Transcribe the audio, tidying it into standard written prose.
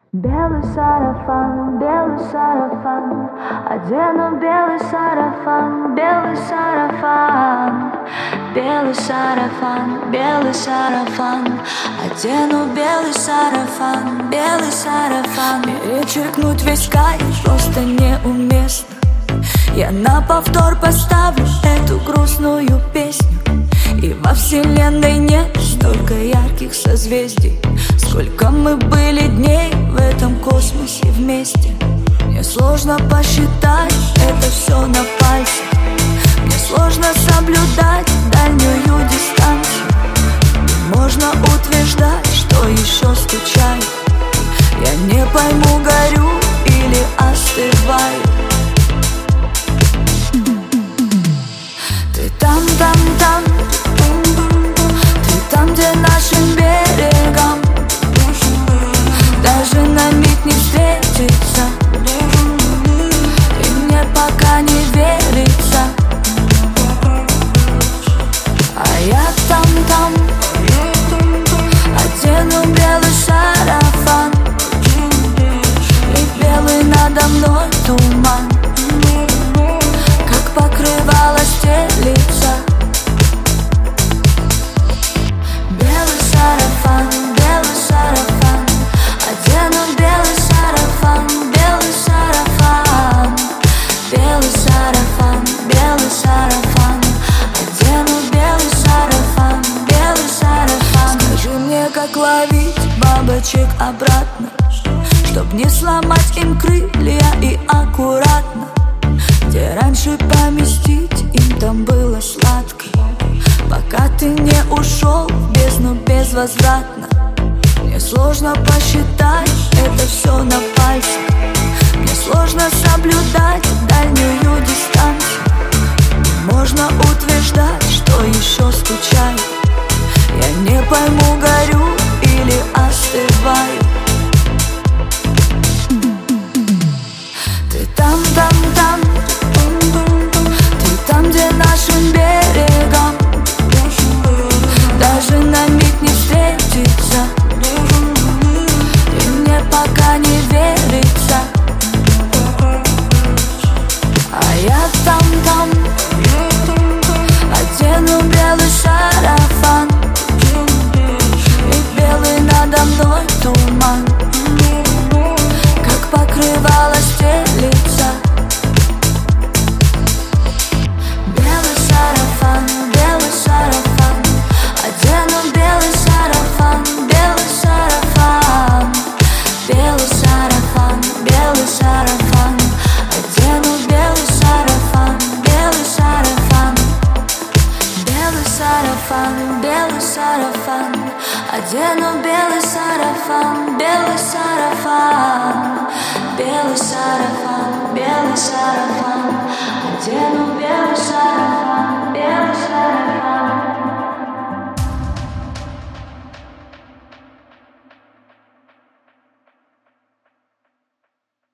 Белый сарафан, одену белый сарафан, белый сарафан. Белый сарафан, белый сарафан, одену белый сарафан, белый сарафан. Перечеркнуть весь кайф просто неуместно. Я на повтор поставлю эту грустную песню. И во вселенной нет столько ярких созвездий, сколько мы были дней в этом космосе вместе. Мне сложно посчитать это все на пальцах. Мне сложно соблюдать дальнюю дистанцию. Можно утверждать, что еще скучаю. Я не пойму, горю или остываю. Ты там, ты там, где нашим берегам даже на миг не встретиться. И мне пока не верится. А я там, одену белый сарафан, и белый надо мной туман, как покрывало стелится. Белый сарафан, одену белый сарафан, белый сарафан. Белый сарафан, одену белый сарафан, белый сарафан. Скажи мне, как ловить бабочек обратно, чтоб не сломать им крылья, и аккуратно. Где раньше поместить им там было сладко, пока ты не ушел в бездну безвозвратно. Мне сложно посчитать это все на пальцах. Мне сложно соблюдать дальнюю дистанцию. Можно утверждать, что еще скучаю. Я не пойму, горю или остываю. Ты там, ты там, где нашим берегам даже на миг не встретиться. И мне пока не верится. А я там, одену белый сарафан, и белый надо мной туман, как покрывало стелится. Белый сарафан, одену белый сарафан, белый сарафан. Белый сарафан, одену белый сарафан, белый сарафан. Белый сарафан, одену белый сарафан, белый сарафан. Белый сарафан, белый сарафан.